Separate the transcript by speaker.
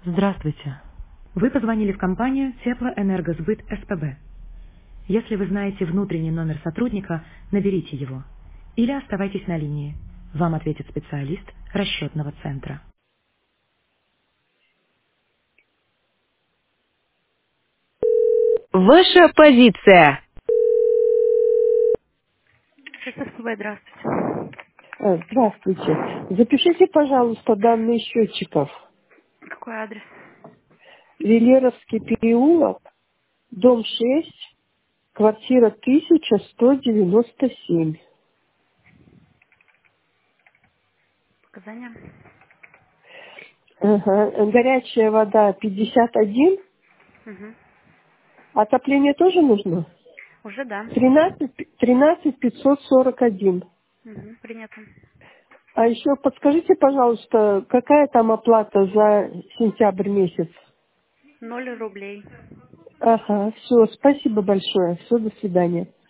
Speaker 1: Здравствуйте. Вы позвонили в компанию Теплоэнергосбыт СПБ. Если вы знаете внутренний номер сотрудника, наберите его. Или оставайтесь на линии. Вам ответит специалист расчетного центра.
Speaker 2: Ваша позиция.
Speaker 3: ССПБ, здравствуйте.
Speaker 4: Здравствуйте. Запишите, пожалуйста, данные счетчиков.
Speaker 3: Какой адрес?
Speaker 4: Велеровский переулок, дом 6, квартира 1197.
Speaker 3: Показания?
Speaker 4: Ага. Горячая вода 51.
Speaker 3: Угу.
Speaker 4: Отопление тоже нужно?
Speaker 3: Уже да.
Speaker 4: 13 541.
Speaker 3: Угу. Принято.
Speaker 4: А еще подскажите, пожалуйста, какая там оплата за сентябрь месяц?
Speaker 3: 0 рублей.
Speaker 4: Ага, все, спасибо большое. Все, до свидания.